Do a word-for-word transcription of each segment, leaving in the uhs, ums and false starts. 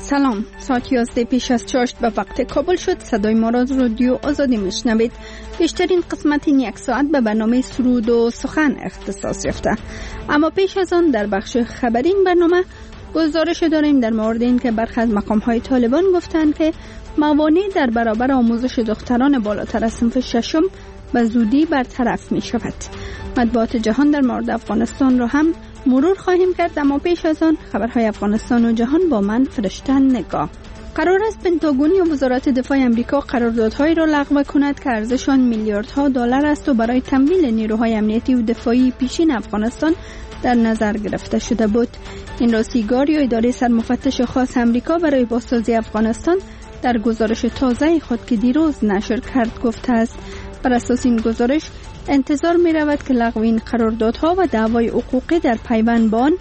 سلام، ساعت یازده پیش از چاشت به وقت کابل شد. صدای ما را از رادیو آزادی میشنوید. بیشترین قسمت این یک ساعت به برنامه سرود و سخن اختصاص یافته. اما پیش از آن در بخش خبری این برنامه گزارش داریم در مورد این که برخی از مقام‌های طالبان گفتند که موانع در برابر آموزش دختران بالاتر از صنف ششم به زودی برطرف می شود. مطبوعات جهان در مورد افغانستان را هم مرور خواهیم کرد، اما پیش از آن خبرهای افغانستان و جهان با من فرشته نگاه. قرار است پنتاگون یا وزارت دفاع آمریکا قراردادهایی را لغو کند که ارزش آن میلیاردها دلار است و برای تمویل نیروهای امنیتی و دفاعی پیشین افغانستان در نظر گرفته شده بود. این را سیگار یا اداره سرمفتش خاص آمریکا برای بازسازی افغانستان در گزارش تازه خود که دیروز نشر کرد گفته است. بر اساس این گزارش انتظار می رود که لغو این قراردادها و دعوای حقوقی در پیوند با آن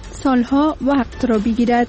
سالها وقت را بگیرد.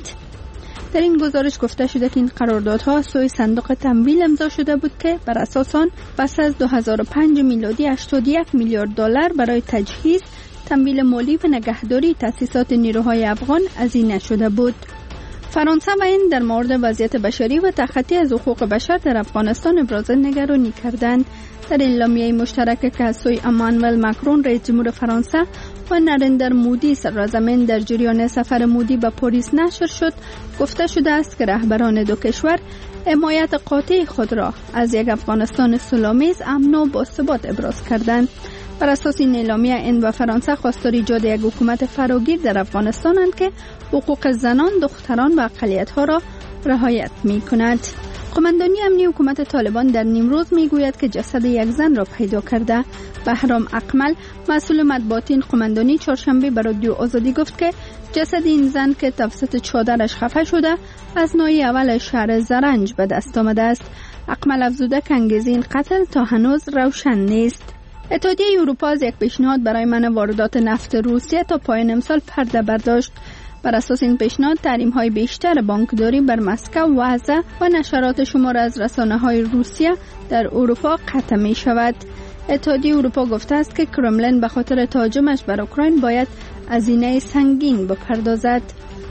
در این گزارش گفته شده که این قراردادها سوی صندوق تمویل امضا شده بود که بر اساس آن پس از دو هزار و پنج میلادی هشتاد و یک میلیارد دلار برای تجهیز، تمویل مالی و نگهداری تأسیسات نیروهای افغان هزینه شده بود. فرانسه و این در مورد وضعیت بشری و تخطی از حقوق بشر در افغانستان ابراز نگرانی کردند. در اعلامیه مشترک که از سوی امانوئل ماکرون رئیس جمهور فرانسه و نریندر مودی سرزمین در جریان سفر مودی به پاریس نشر شد، گفته شده است که رهبران دو کشور حمایت قاطع خود را از یک افغانستان صلح‌آمیز، امن و باثبات ابراز کردند. بر اساس این اعلامیه این و فرانسه خواستار ایجاد یک حکومت فراگیر در افغانستانند که حقوق زنان، دختران و اقلیت‌ها را رعایت می‌کند. قماندانی امنی حکومت طالبان در نیمروز میگوید که جسد یک زن را پیدا کرده. بهرام اکمل مسئول مطبوعاتی این قماندانی چهارشنبه به رادیو آزادی گفت که جسد این زن که توسط چادرش خفه شده از ناحیه اول شهر زرنج به دست آمده است. اکمل افزوده که انگیزه این قتل تا هنوز روشن نیست. اتحادیه اروپا از یک پیشنهاد برای منع واردات نفت روسیه تا پایان امسال پرده برداشت. بر اساس این پیشنهاد تحریم‌های بیشتر بانکداری بر مسکو وضع و نشرات شمار از رسانه‌های روسیه در اروپا قطع می‌شود. اتحادیه اروپا گفته است که کرملین به خاطر تهاجمش بر اوکراین باید هزینه سنگین بپردازد.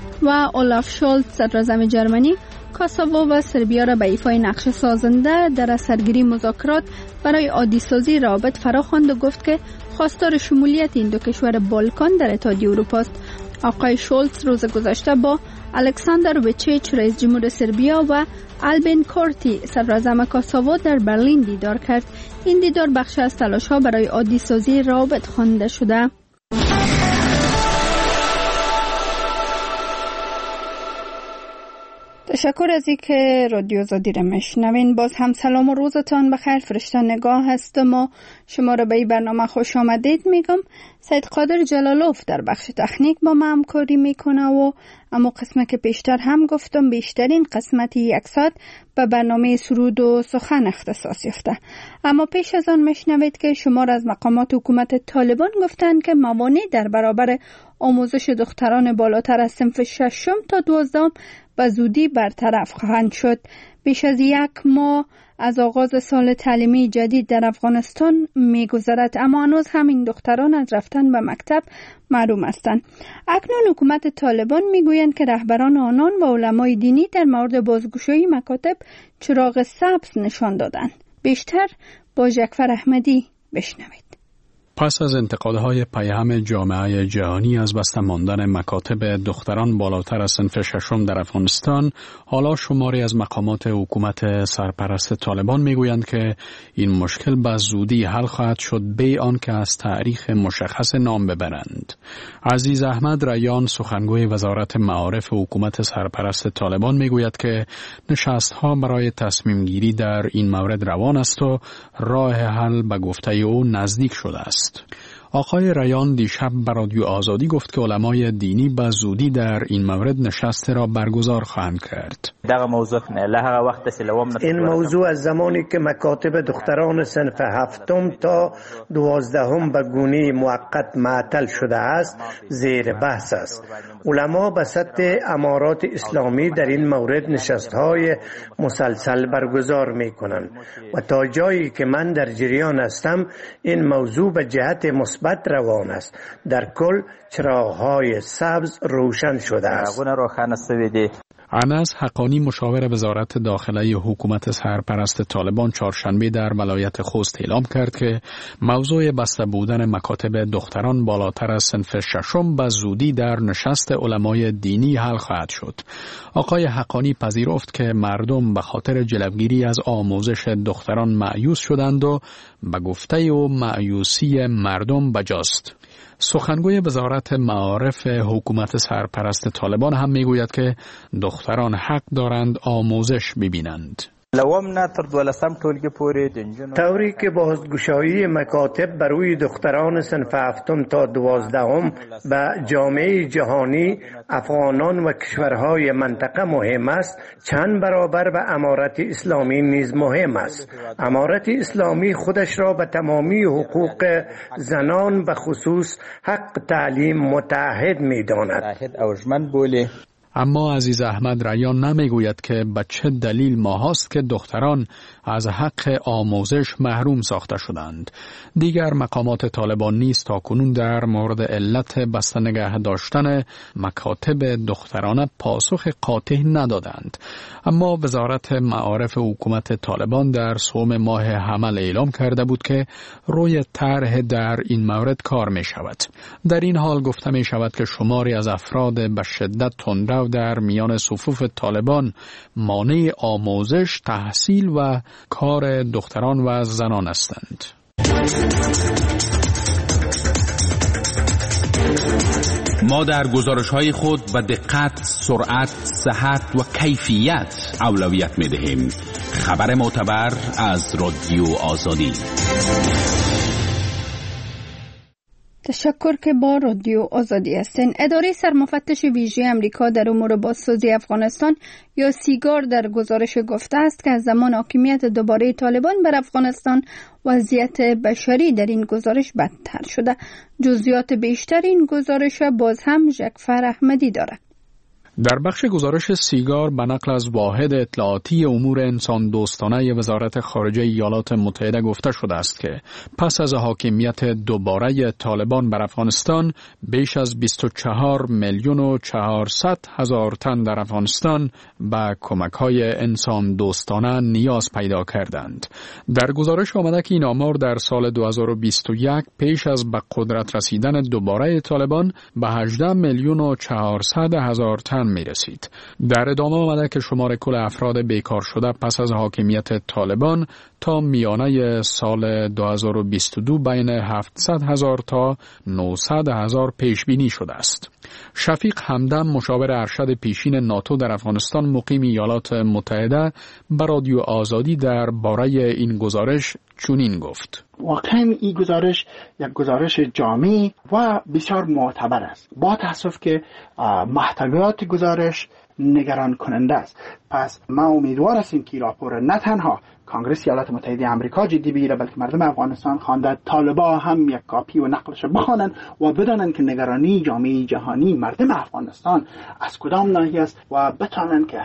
و اولاف شولز صدراعظم جرمنی کاساوو و سربیا را به ایفای نقش سازنده در اثرگیری مذاکرات برای عادی‌سازی روابط فراخواند و گفت که خواستار شمولیت این دو کشور بالکان در اتحادیه اروپا است. آقای شولز روز گذشته با الکساندر ویچیچ رئیس جمهور سربیا و آلبین کورتی صدراعظم کاساوو در برلین دیدار کرد. این دیدار بخش از تلاش‌ها برای عادی‌سازی روابط خوانده شده. تشکر از اینکه رادیو آزادی را میشنوین. باز هم سلام و روزتان بخیر. فرشته نگاه هستم و شما را به این برنامه خوش آمدید میگم. سید قادر جلالوف در بخش تکنیک با ما همکاری میکنه و اما قسمت که پیشتر هم گفتم بیشترین قسمت یک ساعت به برنامه سرود و سخن اختصاص یافته. اما پیش از آن میشنوید که شمار از مقامات حکومت طالبان گفتند که موانع در برابر آموزش دختران بالاتر از صنف ششم تا دوازدهم به زودی برطرف خواهند شد. بیش از یک ماه از آغاز سال تعلیمی جدید در افغانستان می‌گذرد، اما هنوز همین دختران از رفتن به مکتب محروم هستند. اکنون حکومت طالبان میگویند که رهبران آنان و علمای دینی در مورد بازگشایی مکاتب چراغ سبز نشان دادند. بیشتر با جعفر احمدی بشنوید. پس از انتقادهای پیهم جامعه جهانی از بسته ماندن مکاتب دختران بالاتر از صنف ششم در افغانستان، حالا شماری از مقامات حکومت سرپرست طالبان میگویند که این مشکل به زودی حل خواهد شد بی آنکه از تاریخ مشخص نام ببرند. عزیز احمد ریان سخنگوی وزارت معارف حکومت سرپرست طالبان میگوید که نشست‌ها برای تصمیم گیری در این مورد روان است و راه حل به گفته او نزدیک شده است. آقای ریان دیشب به رادیو آزادی گفت که علمای دینی به زودی در این مورد نشست را برگزار خواهند کرد. این موضوع از زمانی که مکاتب دختران صنف هفتم تا دوازدهم به گونه موقت معطل شده است زیر بحث است. علما به سطح امارات اسلامی در این مورد نشست‌های مسلسل برگزار می‌کنند و تا جایی که من در جریان هستم این موضوع به جهت مثبت روان است. در کل چراغ‌های سبز روشن شده است. انس حقانی مشاور وزارت داخلی حکومت سرپرست طالبان چهارشنبه در ولایت خوست اعلام کرد که موضوع بسته بودن مکاتب دختران بالاتر از صنف ششم به زودی در نشست علمای دینی حل خواهد شد. آقای حقانی پذیرفت که مردم به خاطر جلوگیری از آموزش دختران مایوس شدند و به گفته و مایوسی مردم بجاست. سخنگوی وزارت معارف حکومت سرپرست طالبان هم میگوید که دختران حق دارند آموزش ببینند. طوری که بازگشایی مکاتب بروی دختران صنف هفتم تا دوازدهم به جامعه جهانی افغانان و کشورهای منطقه مهم است، چند برابر به امارت اسلامی نیز مهم است. امارت اسلامی خودش را به تمامی حقوق زنان به خصوص حق تعلیم متعهد می داند. اما عزیز احمد ریان نمیگوید که به چه دلیل ماهاست که دختران از حق آموزش محروم ساخته شدند. دیگر مقامات طالبان نیز تاکنون در مورد علت بسته نگه داشتن مکاتب دخترانه پاسخ قاطع ندادند. اما وزارت معارف حکومت طالبان در سوم ماه حمل اعلام کرده بود که روی طرح در این مورد کار می شود. در این حال گفته می شود که شماری از افراد به شدت تندرو در میان صفوف طالبان مانع آموزش، تحصیل و کار دختران و زنان هستند. ما در گزارش‌های خود به دقت، سرعت، صحت و کیفیت اولویت می‌دهیم. خبر معتبر از رادیو آزادی. تشکر که با رادیو آزادی هستین. اداره سرمفتش ویژه امریکا در امور بازسازی افغانستان یا سیگار در گزارش گفته است که از زمان حاکمیت دوباره طالبان بر افغانستان وضعیت بشری در این گزارش بدتر شده. جزئیات بیشتر این گزارش باز هم ژکفر احمدی دارد. در بخش گزارش سیگار به نقل از واحد اطلاعاتی امور انسان دوستانه وزارت خارجه ایالات متحده گفته شده است که پس از حاکمیت دوباره طالبان بر افغانستان بیش از بیست و چهار میلیون و چهارصد هزار تن در افغانستان به کمک‌های انسان دوستانه نیاز پیدا کردند. در گزارش آمده که این آمار در سال دو هزار و بیست و یک پیش از به قدرت رسیدن دوباره طالبان به هجده میلیون و چهارصد هزار تن می رسید. در ادامه آمده که شمار کل افراد بیکار شده پس از حاکمیت طالبان تا میانه سال دو هزار و بیست و دو بین هفتصد هزار تا نهصد هزار پیش بینی شده است. شفیق همدم مشاور ارشد پیشین ناتو در افغانستان مقیم ایالات متحده به رادیو آزادی در باره این گزارش چنین گفت: واقعا این گزارش یک گزارش جامع و بسیار معتبر است. با تاسف که محتویات گزارش نگران کننده است. پس ما امیدوار هستیم که راپور نه تنها کانگرس ایالات متحده آمریکا جدی بگیره بلکه مردم افغانستان خوانده طالبا هم یک کاپی و نقلش بخوانند و بدانند که نگرانی جامعه جهانی مردم افغانستان از کدام ناحیه است و بتوانند که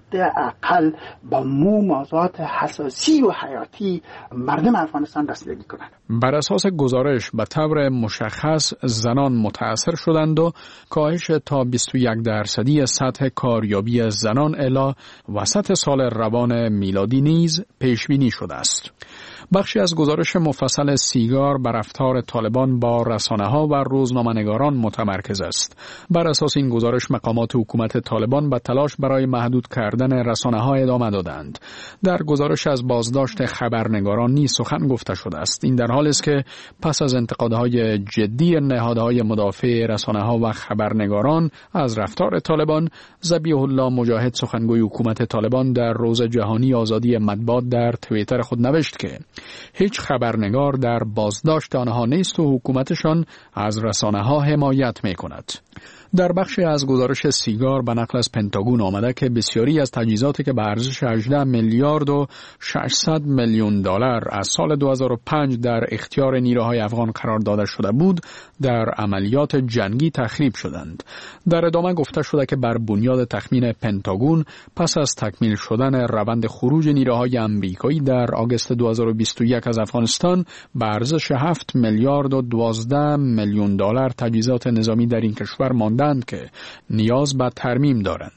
حداقل با مو موضوعات حساسی و حیاتی مردم افغانستان رسیدگی کنند. بر اساس گزارش به طور مشخص زنان متاثر شدند و کاهش تا بیست و یک درصدی سطح کاریابی زنان الی وسط سال روان میلادی نیز پیش بینی شده است. بخشی از گزارش مفصل سیگار بر رفتار طالبان با رسانه‌ها و روزنامه‌نگاران متمرکز است. بر اساس این گزارش مقامات حکومت طالبان به تلاش برای محدود کردن رسانه‌ها ادامه دادند. در گزارش از بازداشت خبرنگاران نیز سخن گفته شده است. این در حالی است که پس از انتقادهای جدی نهادهای مدافع رسانه‌ها و خبرنگاران از رفتار طالبان، ذبیح الله مجاهد سخنگوی حکومت طالبان در روز جهانی آزادی مطبوعات در توییتر خود نوشت که هیچ خبرنگار در بازداشت آنها نیست و حکومتشان از رسانه‌ها حمایت می‌کند. در بخشی از گزارش سیگار به نقل از پنتاگون آمده که بسیاری از تجهیزاتی که به ارزش هجده میلیارد و ششصد میلیون دلار از سال دو هزار و پنج در اختیار نیروهای افغان قرار داده شده بود در عملیات جنگی تخریب شدند. در ادامه گفته شده که بر بنیاد تخمین پنتاگون پس از تکمیل شدن روند خروج نیروهای آمریکایی در آگوست دو هزار و بیست و یک از افغانستان به ارزش هفت میلیارد و دوازده میلیون دلار تجهیزات نظامی در این کشور مانده که نیاز به ترمیم دارند.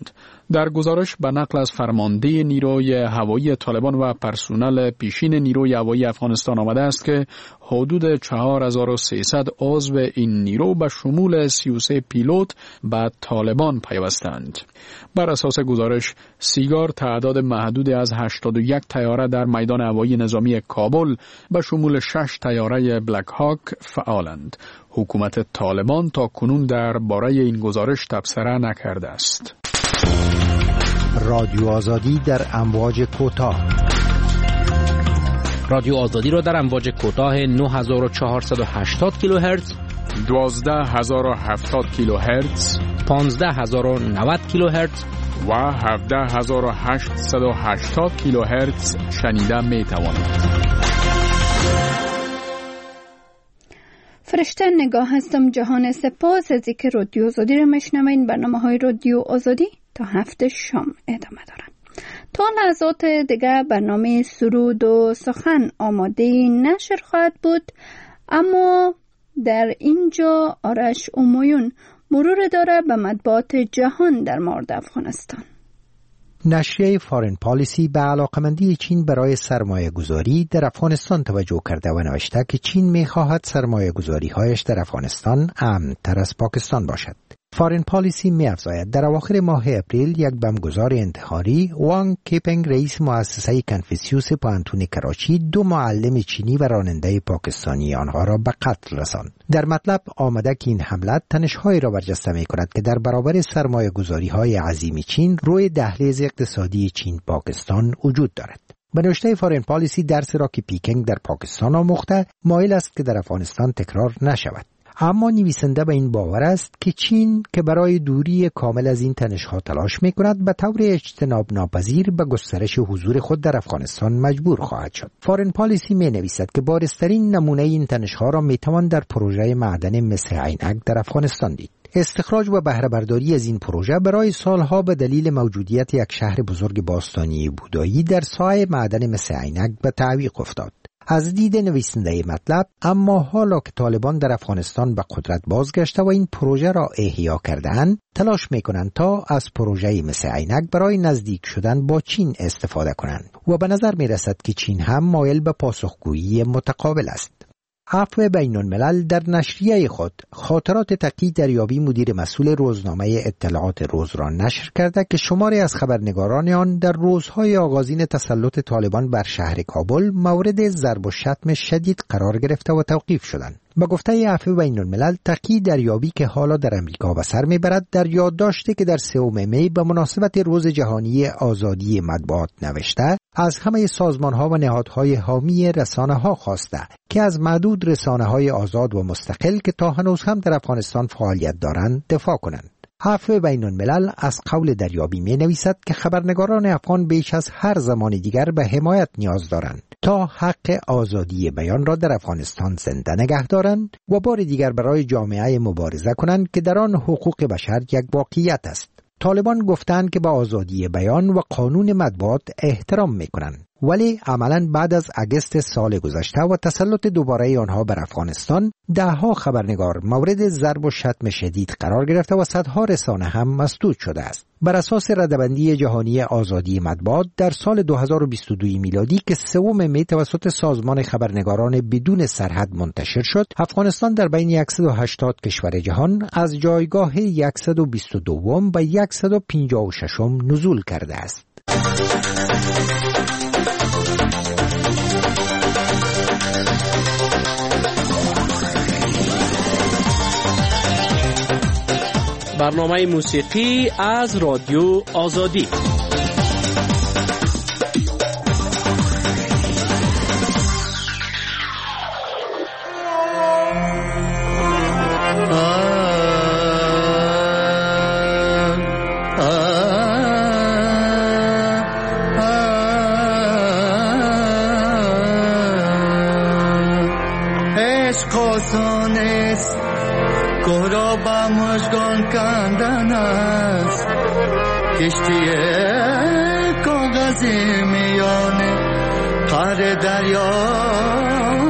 در گزارش به نقل از فرمانده نیروی هوایی طالبان و پرسنل پیشین نیروی هوایی افغانستان آمده است که حدود چهار هزار و سیصد عضو این نیرو به شمول سی و سه پیلوت به طالبان پیوستند. بر اساس گزارش سیگار تعداد محدودی از هشتاد و یک طیاره در میدان هوایی نظامی کابل به شمول شش طیاره بلک هاک فعالند. حکومت طالبان تا کنون در باره این گزارش تبصره نکرده است. رادیو آزادی در امواج کوتاه. رادیو آزادی را در امواج کوتاه نه هزار و چهارصد و هشتاد کیلوهرتز، دوازده هزار و هفتاد کیلوهرتز، پانزده هزار و نود کیلوهرتز و هفده هزار و هشتصد و هشتاد کیلوهرتز شنیده می توانید. فرشته نگاه هستم. جهان سپاس از اینکه رادیو آزادی را میشنوین. برنامه‌های رادیو آزادی تا هفته شام ادامه دارن. تا لحظات دیگه برنامه سرود و سخن آماده نشر خواهد بود، اما در اینجا آرش اومایون مرور داره به مطبوعات جهان در مورد افغانستان. نشریه فارن پالیسی به علاقمندی چین برای سرمایه گذاری در افغانستان توجه کرده و نوشته که چین می خواهد سرمایه گذاری هایش در افغانستان امن تر از پاکستان باشد. فارن پالیسی می افزاید در اواخر ماه اپریل یک بمبگذار انتحاری، وانگ کیپنگ رئیس مؤسسه کنفوسیوس پوهنتون کراچی، دو معلم چینی و راننده پاکستانی آنها را به قتل رساند. در مطلب آمده که این حمله تنش‌هایی را برجسته می کند که در برابر سرمایه گذاری های عظیم چین روی دهلیز اقتصادی چین پاکستان وجود دارد. به نوشته فارن پالیسی درس را که پیکنگ در پاکستان آموخته مایل است که در افغانستان تکرار نشود. اما نویسنده به این باور است که چین که برای دوری کامل از این تنش‌ها تلاش می‌کند به طور اجتناب ناپذیر به گسترش حضور خود در افغانستان مجبور خواهد شد. فارن پالیسی می‌نویسد که بارزترین نمونه این تنش‌ها را می‌توان در پروژه معدن مس عینک در افغانستان دید. استخراج و بهره برداری از این پروژه برای سالها به دلیل موجودیت یک شهر بزرگ باستانی بودایی در سایه معدن مس عینک به تعویق افتاد. از دید نویسنده مطلب، اما حالا که طالبان در افغانستان به قدرت بازگشته و این پروژه را احیا کردند، تلاش میکنند تا از پروژه مثل عینک برای نزدیک شدن با چین استفاده کنند و به نظر میرسد که چین هم مایل به پاسخگویی متقابل است. عفو بین الملل در نشریه خود خاطرات تقی دریابی مدیر مسئول روزنامه اطلاعات روز را نشر کرده که شماری از خبرنگاران آن در روزهای آغازین تسلط طالبان بر شهر کابل مورد ضرب و شتم شدید قرار گرفته و توقیف شدند. با گفته عفو بین الملل تقی دریابی که حالا در امریکا به سر میبرد در یادداشتی که در سوم می به مناسبت روز جهانی آزادی مطبوعات نوشته، از همه سازمان‌ها و نهادهای حامی رسانه‌ها خواسته که از معدود رسانه‌های آزاد و مستقل که تا هنوز هم در افغانستان فعالیت دارند دفاع کنند. عفو بین الملل از قول دریابی می نویسد که خبرنگاران افغان بیش از هر زمان دیگر به حمایت نیاز دارند تا حق آزادی بیان را در افغانستان زنده نگه دارند و بار دیگر برای جامعه مبارزه کنند که در آن حقوق بشر یک واقعیت است. طالبان گفتند که به آزادی بیان و قانون مطبوعات احترام می‌کنند، ولی عملاً بعد از اگست سال گذشته و تسلط دوباره آنها بر افغانستان، دهها خبرنگار مورد ضرب و شتم شدید قرار گرفته و صدها رسانه هم مسدود شده است. بر اساس ردبندی جهانی آزادی مطبوعات در سال دو هزار و بیست و دو میلادی که سوم می توسط سازمان خبرنگاران بدون سرحد منتشر شد، افغانستان در بین صد و هشتاد کشور جهان از جایگاه صد و بیست و دو به صد و پنجاه و شش نزول کرده است. برنامه موسیقی از رادیو آزادی. کشتی کاغذی میانه قعر دریا